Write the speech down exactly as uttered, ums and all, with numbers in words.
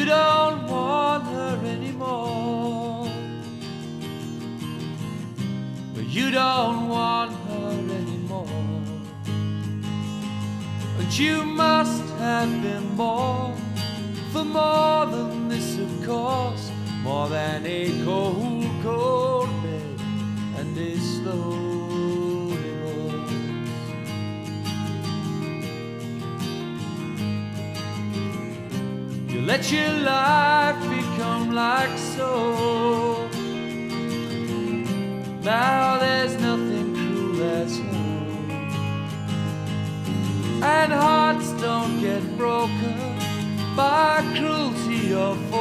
You don't want her anymore. You don't want her anymore. But you must have been born for more than this, of course. More than a cold, cold bed and a slow divorce. You let your life become like so. Now there's nothing cruel as home, and hearts don't get broken by cruelty or force.